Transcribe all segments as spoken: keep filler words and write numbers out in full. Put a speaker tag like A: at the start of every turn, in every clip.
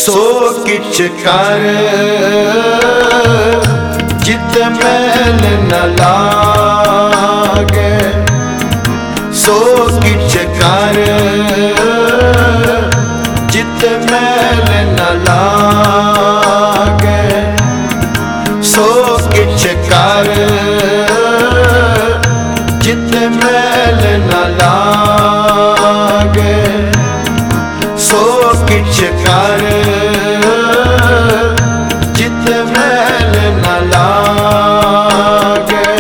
A: सो किछ कर जित मैल न लागे, सो किछ कर जित मैल न लागे, सो किछ कर जित मैल न लागे, सो किछ कर जित मैल न लागे।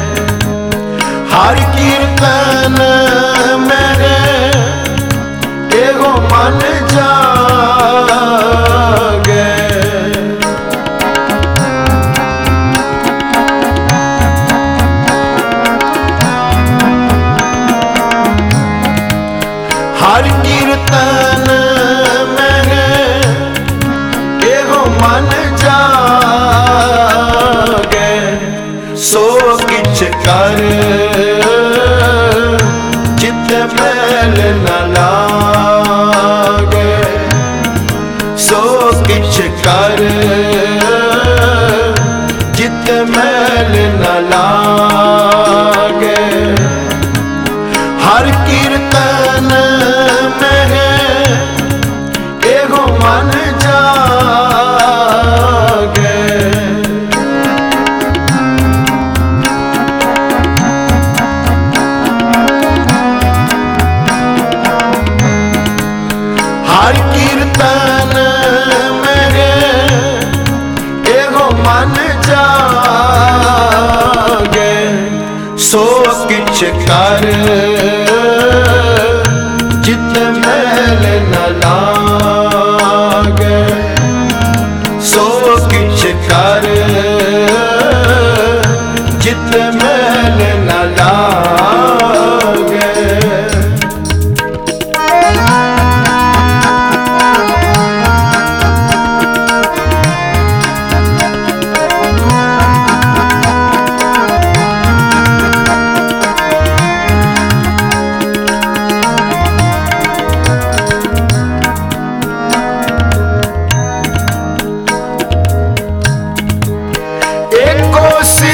A: हर कीर्तन मेरे एगो मन जागे, हर कीर्तन मेरे एगो मन जागे, सो किछ कर जित मैल न लागे, सो किछ कर जित मैल न लागे। हर कीर्तन में एगो मन जागे, हर कीर्तन में एगो मन जागे, सो किछ कर जित मैल न लागे, सो किछ कर जित मैल न लागे। एको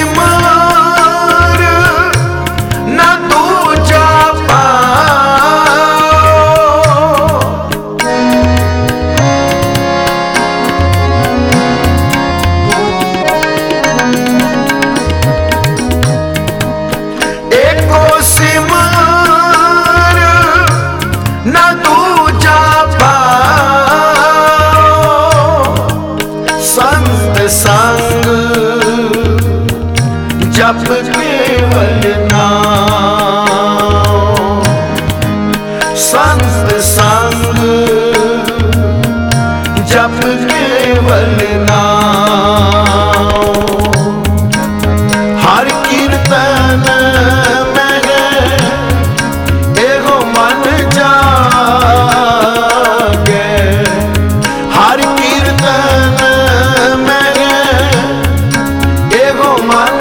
A: सिमर न दूजा पाओ, एको सिमर न दूजा पाओ, संत संग जप केवल नाम, संत संग जप केवल नाम। हर कीर्तन में एगो मन जागे, हर कीर्तन में एगो मन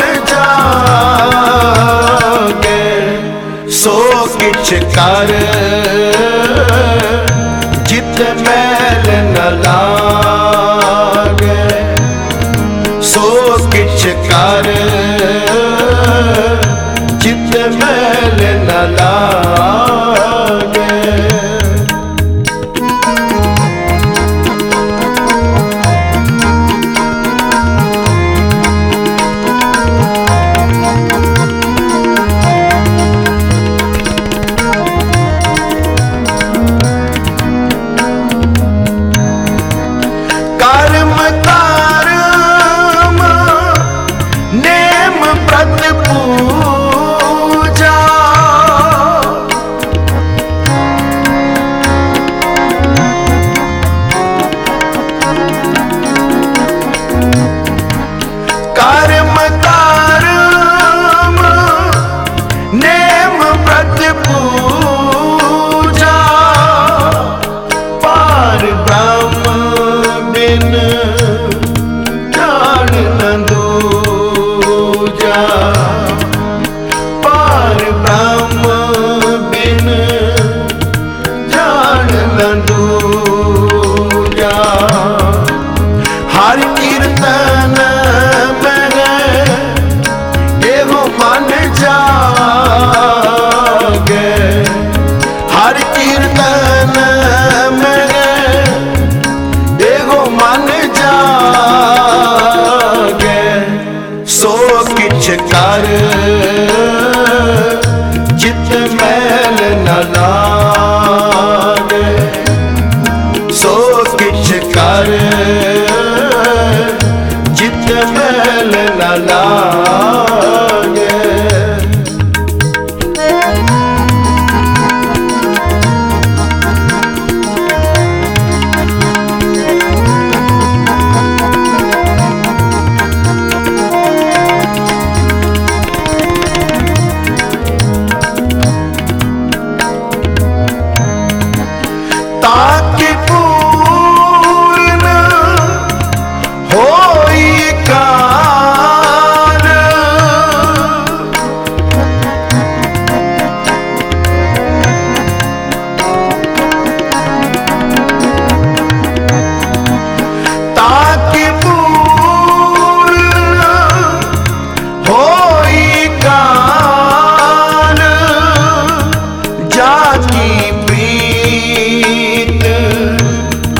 A: जागे, सो किछ कर जित मैल न लागे, सो किछ कर जित मैल न लागे। कर्म कर्म नेम व्रत पूजा,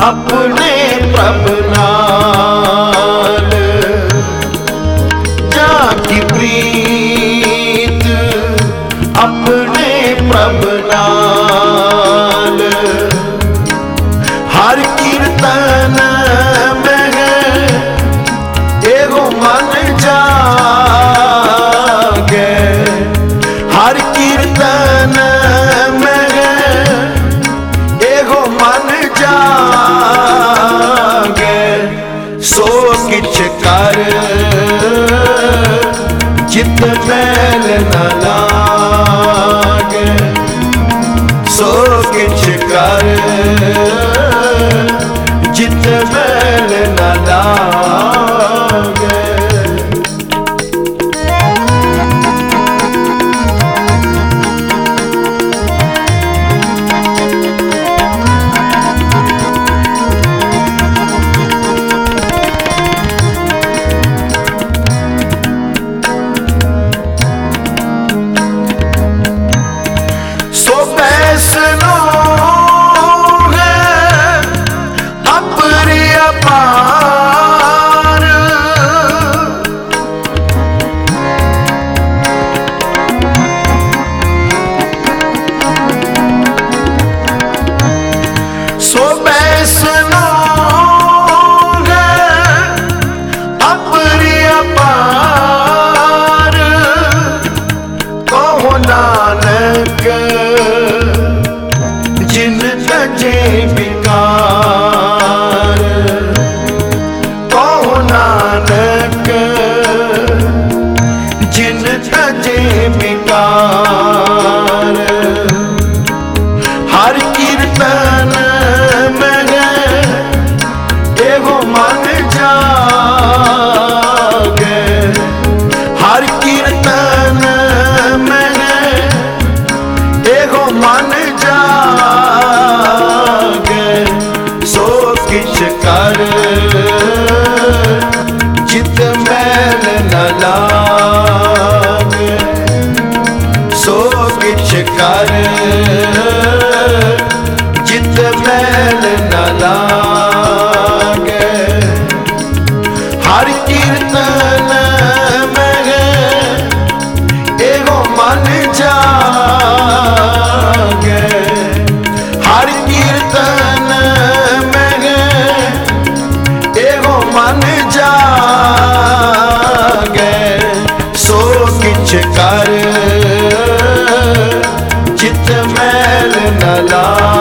A: अपने प्रभ नाल जाकी प्रीत अपने प्रभ नाल हर कीर्तन में एगो मन जागे हर कीर्तन में एगो मन जागे सो किछ कर चित मैल न लागे सो किछ कर चित मैल न लागे। जिन तजे विकार कहो नानक जिन तजे विकार हर कीर्तन में एगो मन जागे हर कीर्तन में एगो मन जागे सो किछ कर चित मैल न लागे सो किछ कर चित मैल न लागे हर कीर्तन में एगो मन जागे हर कीर्तन में एगो मन जागे सो किछ कर चित मैल न लागे।